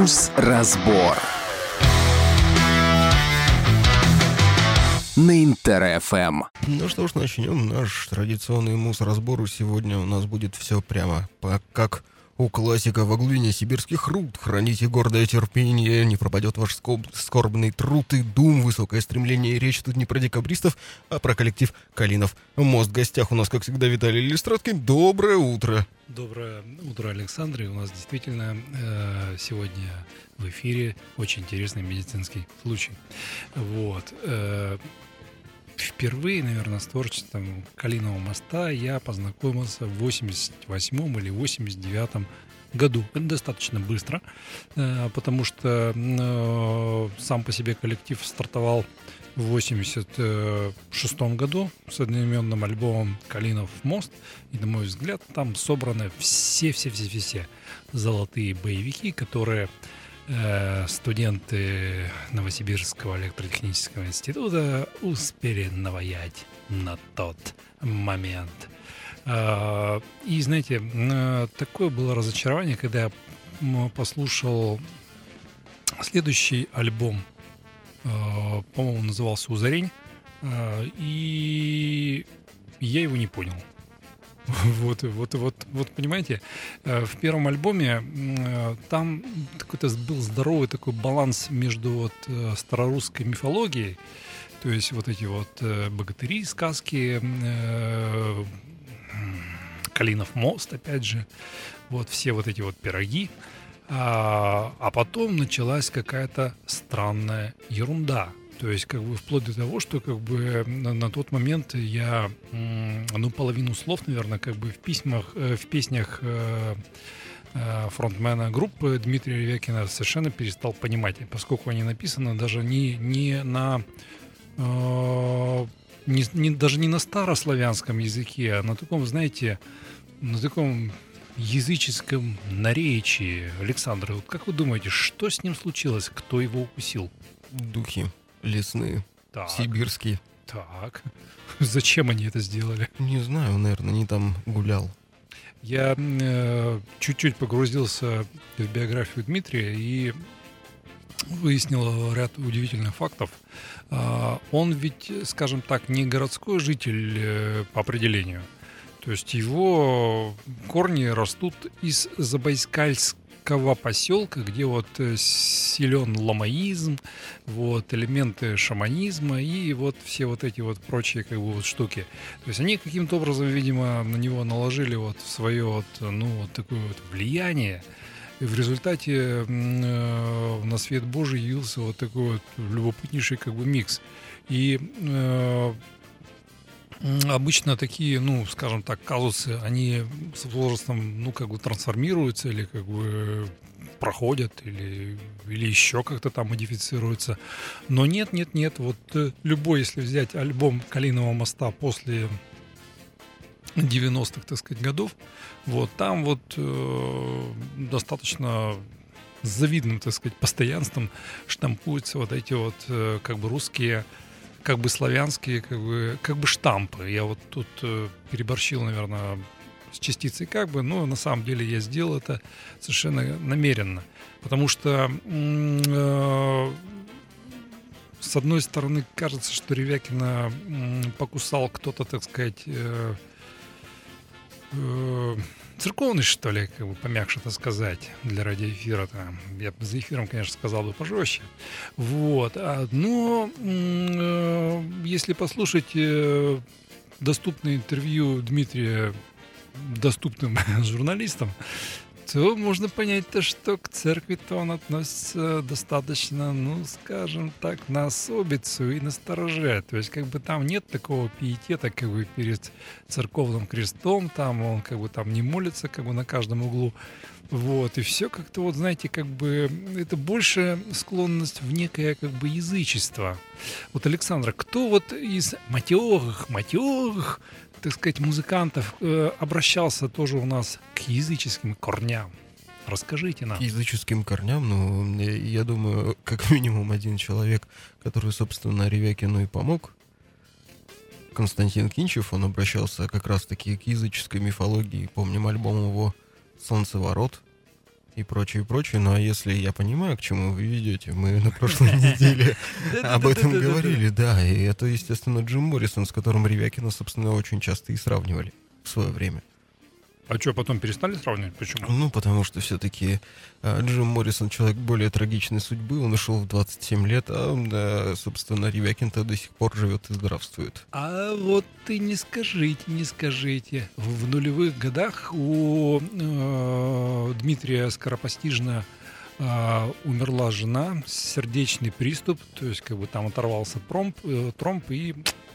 Муз-разбор на Интер-ФМ. Ну что ж, начнем наш традиционный муз-разбор. Сегодня у нас будет все прямо как у классика в глине сибирских руд. Храните гордое терпение, не пропадет ваш скорбный труд и дум, высокое стремление. И речь тут не про декабристов, а про коллектив Калинов Мост. В гостях у нас, как всегда, Виталий Листраткин. Доброе утро. Доброе утро, Александр. И у нас действительно сегодня в эфире очень интересный медицинский случай. Вот. Впервые, наверное, с творчеством Калинового моста я познакомился в 88-м или 89-м году. Это достаточно быстро, потому что сам по себе коллектив стартовал в 86-м году с одноименным альбомом «Калинов мост». И, на мой взгляд, там собраны все золотые боевики, которые студенты Новосибирского электротехнического института успели наваять на тот момент. И, знаете, такое было разочарование, когда я послушал следующий альбом, по-моему, назывался «Узарень», и я его не понял. Вот, понимаете, в первом альбоме там какой-то был здоровый такой баланс между вот старорусской мифологией, то есть вот эти вот богатыри, сказки, Калинов мост, опять же, вот все вот эти вот пироги, а потом началась какая-то странная ерунда. То есть, как бы, вплоть до того, что, как бы, на тот момент я, половину слов, наверное, как бы в песнях фронтмена группы Дмитрия Ревякина совершенно перестал понимать, поскольку они написаны даже даже не на старославянском языке, а на таком, знаете, на таком языческом наречии. Александр, вот как вы думаете, что с ним случилось? Кто его укусил? Духи лесные, так, сибирские. Так, зачем они это сделали? Не знаю, наверное, не там гулял. Я чуть-чуть погрузился в биографию Дмитрия и выяснил ряд удивительных фактов. Он ведь, скажем так, не городской житель по определению. То есть его корни растут из Забайкальского поселка, где вот силен ламаизм, вот элементы шаманизма и вот все вот эти вот прочие как бы вот штуки. То есть они каким-то образом, видимо, на него наложили вот свое вот, вот такое вот влияние. И в результате на свет Божий явился вот такой вот любопытнейший как бы микс. И обычно такие, скажем так, казусы, они с возрастом, как бы трансформируются или как бы проходят или еще как-то там модифицируются. Но нет. Вот любой, если взять альбом Калинового моста после 90-х, так сказать, годов, вот там вот достаточно с завидным, так сказать, постоянством штампуются вот эти вот как бы русские, как бы славянские, как бы штампы. Я вот тут переборщил, наверное, с частицей как бы, но на самом деле я сделал это совершенно намеренно. Потому что с одной стороны кажется, что Ревякина покусал кто-то, так сказать, церковный, что ли, как бы помягче это сказать, для радиоэфира-то. Я бы за эфиром, конечно, сказал бы пожестче. Вот. Но если послушать доступное интервью Дмитрия доступным журналистам, то можно понять-то, что к церкви-то он относится достаточно, скажем так, на особицу и на стороже. То есть, как бы там нет такого пиетета, как бы перед церковным крестом, там он как бы там не молится, как бы на каждом углу. Вот, и все как-то, вот знаете, как бы это больше склонность в некое как бы язычество. Вот, Александра, кто вот из матерых, так сказать, музыкантов обращался тоже у нас к языческим корням? Расскажите нам. К языческим корням, я думаю, как минимум один человек, который, собственно, Ревякину и помог. Константин Кинчев, он обращался как раз-таки к языческой мифологии. Помним альбом его «Солнцеворот». и прочее, прочее. Ну, а если я понимаю, к чему вы ведете, мы на прошлой неделе об этом говорили, да. И это, естественно, Джим Моррисон, с которым Ревякина, собственно, очень часто и сравнивали в свое время. А что, потом перестали сравнивать? Почему? Ну, потому что все-таки Джим Моррисон человек более трагичной судьбы, он ушел в 27 лет, а, собственно, Ревякин-то до сих пор живет и здравствует. А вот и не скажите. В нулевых годах у Дмитрия Скоропостижно умерла жена, сердечный приступ, то есть как бы там оторвался тромб, и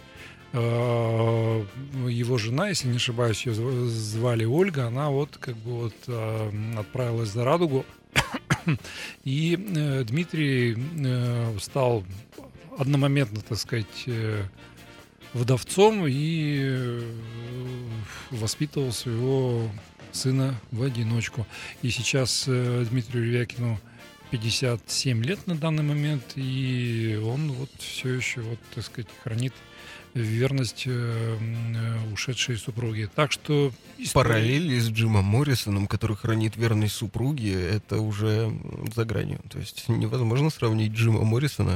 его жена, если не ошибаюсь, ее звали Ольга, она вот как бы вот отправилась за радугу, и Дмитрий стал одномоментно, так сказать, вдовцом и воспитывал своего сына в одиночку. И сейчас Дмитрию Ревякину 57 лет на данный момент, и он вот все еще, вот, так сказать, хранит верность ушедшей супруге. Так что... Параллели с Джимом Моррисоном, который хранит верность супруге, это уже за гранью. То есть невозможно сравнить Джима Моррисона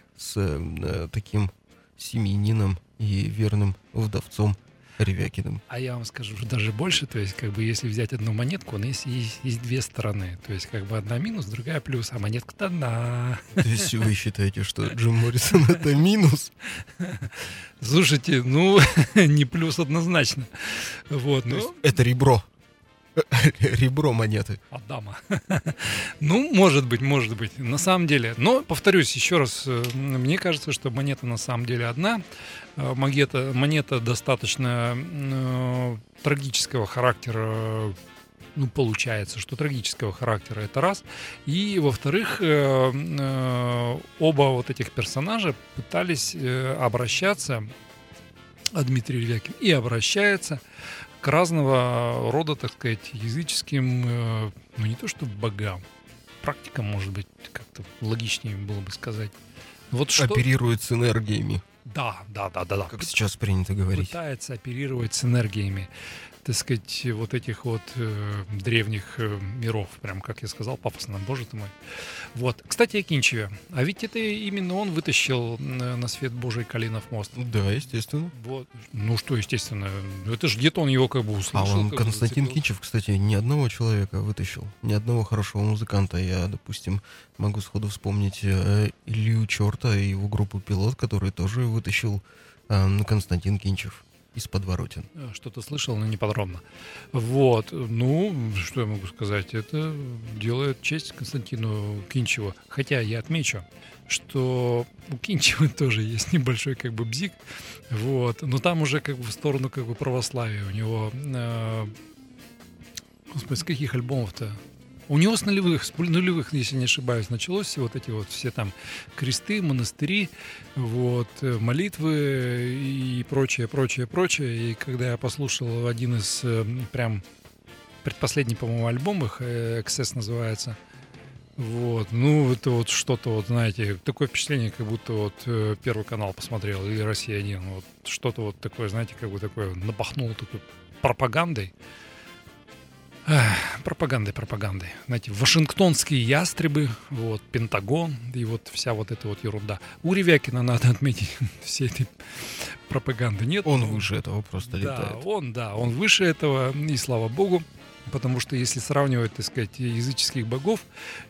с таким семьянином и верным вдовцом Ревякиным. А я вам скажу даже больше, то есть как бы если взять одну монетку, у нас есть две стороны. То есть как бы одна минус, другая плюс, а монетка-то одна. То есть вы считаете, что Джим Моррисон — это минус? Слушайте, ну, не плюс однозначно. Вот, ну, это ребро. Ребро монеты. Адама. Ну, может быть. На самом деле. Но, повторюсь еще раз, мне кажется, что монета на самом деле одна. Монета достаточно трагического характера. Ну, получается, что трагического характера, это раз. И, во-вторых, оба вот этих персонажа пытались обращаться, а Дмитрий Ревякин и обращается к разного рода, так сказать, языческим, ну не то что богам, практикам, может быть, как-то логичнее было бы сказать. Вот что... Оперирует с энергиями. Да. Как сейчас принято говорить. Пытается оперировать с энергиями, так сказать, вот этих вот древних миров, прям, как я сказал, пафосно, боже ты мой. Вот. Кстати, о Кинчеве. А ведь это именно он вытащил на свет Божий Калинов мост. Да, естественно. Вот. Ну что, естественно. Это же где-то он его как бы услышал. А он, Константин Кинчев, кстати, ни одного человека вытащил. Ни одного хорошего музыканта. Я, допустим, могу сходу вспомнить Илью Черта и его группу «Пилот», который тоже вытащил Константин Кинчев из подворотен. Что-то слышал, но не подробно. Вот. Ну, что я могу сказать? Это делает честь Константину Кинчеву. Хотя я отмечу, что у Кинчева тоже есть небольшой как бы бзик. Вот. Но там уже как бы в сторону как бы православия. У него... Господи, с каких альбомов-то? У него с нулевых, если не ошибаюсь, началось вот эти вот все там кресты, монастыри, вот, молитвы и прочее. И когда я послушал один из прям предпоследний, по-моему, альбом их, «Эксцесс» называется, вот, ну, это вот что-то, вот, знаете, такое впечатление, как будто вот Первый канал посмотрел или «Россия-1», вот, что-то вот такое, знаете, как бы такое напахнуло такой пропагандой. Пропагандой. Знаете, вашингтонские ястребы, вот, Пентагон и вот вся вот эта вот ерунда. У Ревякина, надо отметить, всей этой пропаганды нет. Он выше этого просто летает. Он выше этого, и слава богу. Потому что если сравнивать, так сказать, языческих богов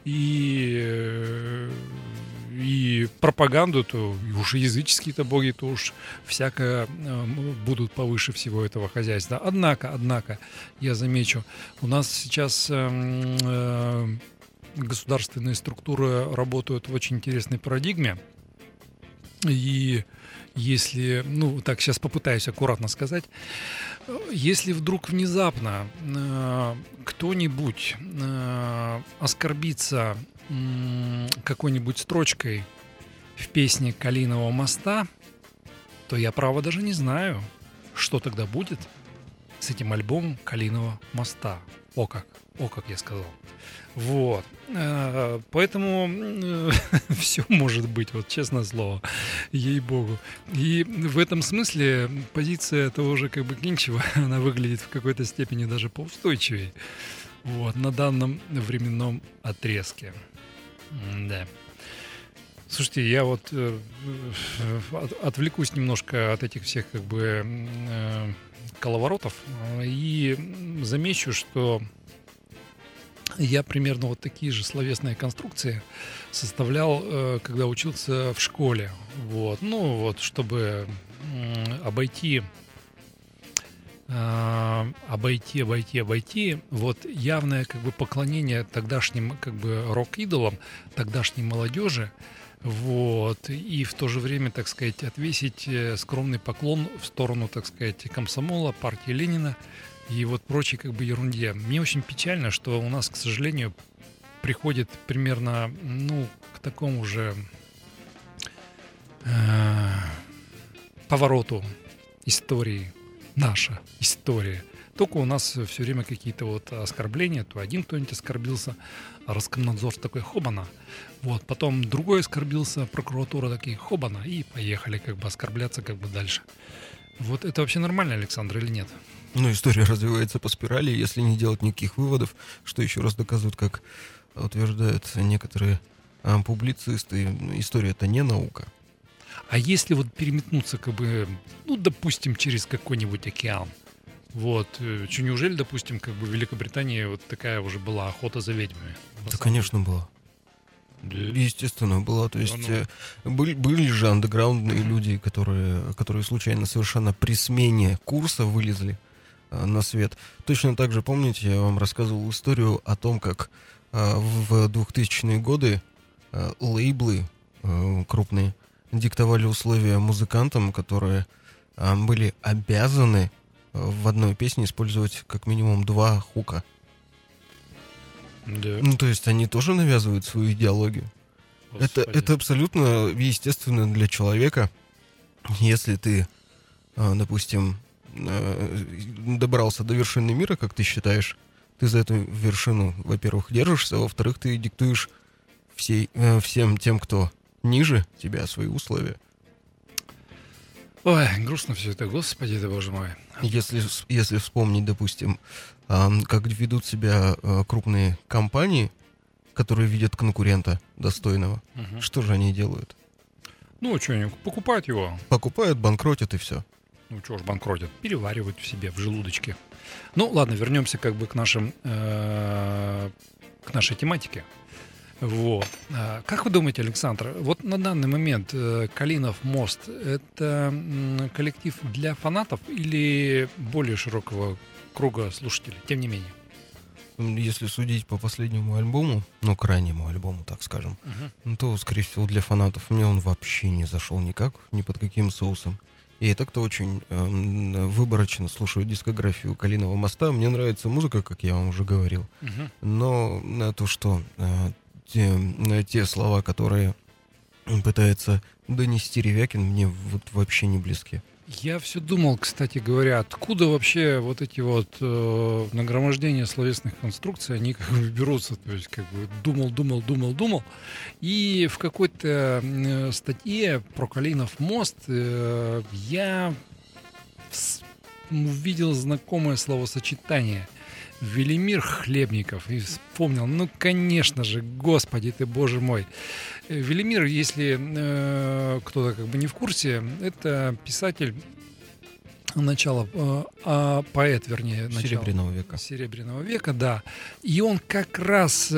и пропаганду, то уж языческие-то боги, то уж всяко будут повыше всего этого хозяйства. Однако, я замечу, у нас сейчас государственные структуры работают в очень интересной парадигме. И если, ну, так, сейчас попытаюсь аккуратно сказать, если вдруг внезапно кто-нибудь оскорбится какой-нибудь строчкой в песне «Калинового моста», то я, право, даже не знаю, что тогда будет с этим альбомом «Калинового моста». О как я сказал. Вот. Поэтому все может быть, вот честное слово, ей-богу. И в этом смысле позиция того же как бы Кинчева, она выглядит в какой-то степени даже поустойчивее. вот, на данном временном отрезке. Да. Слушайте, я вот отвлекусь немножко от этих всех как бы коловоротов и замечу, что я примерно вот такие же словесные конструкции составлял, когда учился в школе. Вот. Ну, вот, чтобы обойти вот явное как бы поклонение тогдашним как бы рок-идолам, тогдашней молодежи, вот, и в то же время, так сказать, отвесить скромный поклон в сторону, так сказать, комсомола, партии Ленина и вот прочей как бы ерунде. Мне очень печально, что у нас, к сожалению, приходит примерно, ну, к такому же повороту истории, наша история. Только у нас все время какие-то вот оскорбления, то один кто-нибудь оскорбился, Роскомнадзор такой, хобана. Вот, потом другой оскорбился, прокуратура такие, хобана, и поехали как бы оскорбляться как бы дальше. Вот это вообще нормально, Александр, или нет? Ну, история развивается по спирали, если не делать никаких выводов, что еще раз доказывает, как утверждают некоторые публицисты, история — это не наука. А если вот переметнуться как бы, ну, допустим, через какой-нибудь океан, вот, что неужели, допустим, как бы в Великобритании вот такая уже была охота за ведьмами? Да, конечно, была. Да. Естественно, была. То есть были же андеграундные люди, которые случайно совершенно при смене курса вылезли на свет. Точно так же, помните, я вам рассказывал историю о том, как в 2000-е годы лейблы крупные диктовали условия музыкантам, которые были обязаны в одной песне использовать как минимум 2 хука. Да. Ну, то есть они тоже навязывают свою идеологию. Это абсолютно естественно для человека. Если ты, допустим, добрался до вершины мира, как ты считаешь, ты за эту вершину, во-первых, держишься, во-вторых, ты диктуешь всем тем, кто ниже тебя, свои условия. Ой, грустно все это, господи ты, боже мой. Если вспомнить, допустим, как ведут себя крупные компании, которые видят конкурента достойного, что же они делают? Ну, что, они покупают его? Покупают, банкротят и все. Ну, что ж банкротят? Переваривают в себе, в желудочке. Ну, ладно, вернемся как бы к нашей тематике. Вот. Как вы думаете, Александр, вот на данный момент Калинов мост — это коллектив для фанатов или более широкого круга слушателей, тем не менее? Если судить по последнему альбому, ну, крайнему альбому, так скажем, то, скорее всего, для фанатов мне он вообще не зашел никак, ни под каким соусом. И так кто очень выборочно слушаю дискографию Калиного моста. Мне нравится музыка, как я вам уже говорил. Но то, что те слова, которые пытается донести Ревякин, мне вот вообще не близки. Я все думал, кстати говоря, откуда вообще вот эти вот нагромождения словесных конструкций, они как бы берутся. То есть как бы думал. И в какой-то статье про Калинов мост я увидел знакомое словосочетание Велимир Хлебников и вспомнил, ну, конечно же, господи ты, боже мой. Велимир, если кто-то как бы не в курсе, это писатель начала, поэт, вернее, Серебряного века, да. И он как раз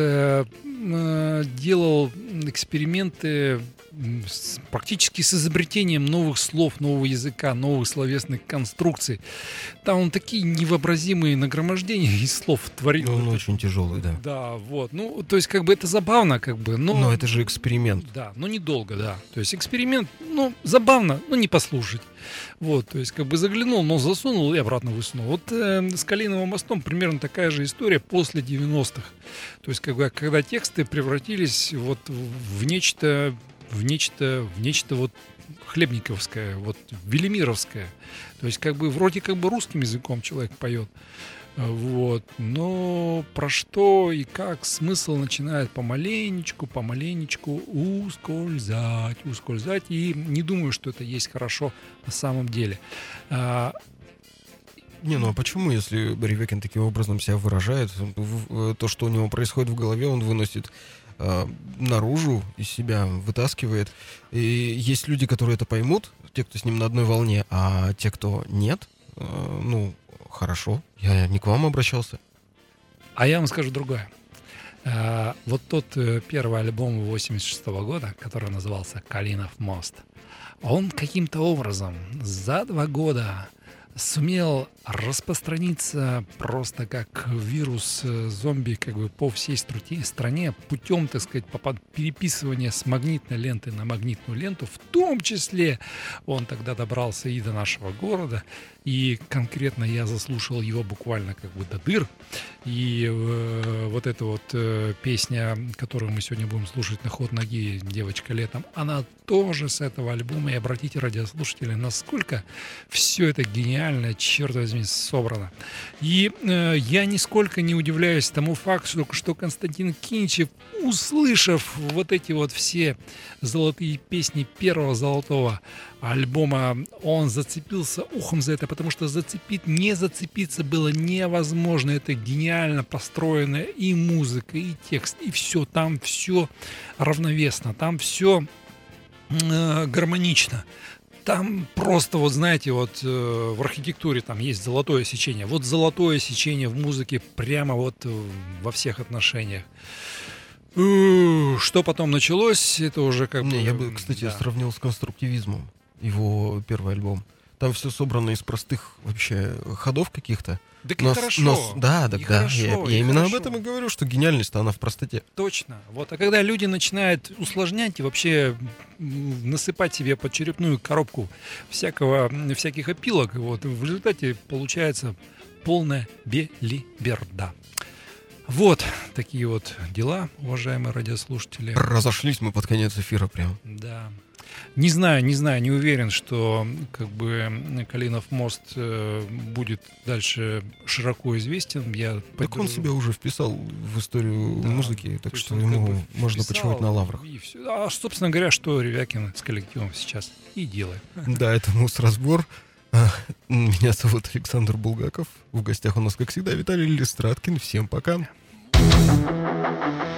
делал эксперименты практически с изобретением новых слов, нового языка, новых словесных конструкций. Там он такие невообразимые нагромождения из слов творил. Он очень тяжелый, да. Да, вот. Ну, то есть, как бы это забавно, как бы, но это же эксперимент. Да, но недолго, да. То есть эксперимент, ну, забавно, но не послушать. Вот, то есть, как бы заглянул, но засунул и обратно высунул. Вот с Калиновым мостом примерно такая же история после 90-х. То есть, как бы, когда тексты превратились вот в нечто вот хлебниковское, вот велимировское. То есть, как бы, вроде как бы русским языком человек поет. Вот. Но про что и как смысл начинает помаленечку ускользать. И не думаю, что это есть хорошо на самом деле. Не, ну а почему, если Ревекин таким образом себя выражает, то, что у него происходит в голове, он выносит наружу из себя, вытаскивает. И есть люди, которые это поймут, те, кто с ним на одной волне, а те, кто нет, ну, хорошо, я не к вам обращался. А я вам скажу другое. Вот тот первый альбом 86 года, который назывался «Калинов мост», он каким-то образом за 2 года сумел распространиться просто как вирус зомби как бы по всей стране путем, так сказать, переписывания с магнитной ленты на магнитную ленту. В том числе он тогда добрался и до нашего города. И конкретно я заслушал его буквально как бы до дыр. И вот эта вот песня, которую мы сегодня будем слушать, «На ход ноги, девочка летом», она тоже с этого альбома. И обратите, радиослушатели, насколько все это гениально, черт возьми, собрано. И я нисколько не удивляюсь тому факту, что Константин Кинчев, услышав вот эти вот все золотые песни первого золотого альбома, он зацепился ухом за это, потому что не зацепиться было невозможно. Это гениально построенная и музыка, и текст, и все. Там все равновесно, там все гармонично. Там просто, вот знаете, вот в архитектуре там есть золотое сечение. Вот золотое сечение в музыке прямо вот во всех отношениях. Что потом началось, это уже как бы... Я бы, кстати, сравнил с конструктивизмом его первый альбом. Там все собрано из простых вообще ходов каких-то. Так и хорошо. Да. Я именно хорошо. об этом и говорю, что гениальность-то она в простоте. Точно. Вот. А когда люди начинают усложнять и вообще насыпать себе под черепную коробку всяких опилок, вот, в результате получается полная белиберда. Вот такие вот дела, уважаемые радиослушатели. Разошлись мы под конец эфира прям. Да. Не знаю, не уверен, что как бы Калинов мост будет дальше широко известен. Так он себя уже вписал в историю музыки, так что ему как бы можно почивать на лаврах. А, собственно говоря, что Ревякин с коллективом сейчас и делает. Да, это Мусразбор. Меня зовут Александр Булгаков. В гостях у нас, как всегда, Виталий Листраткин. Всем пока.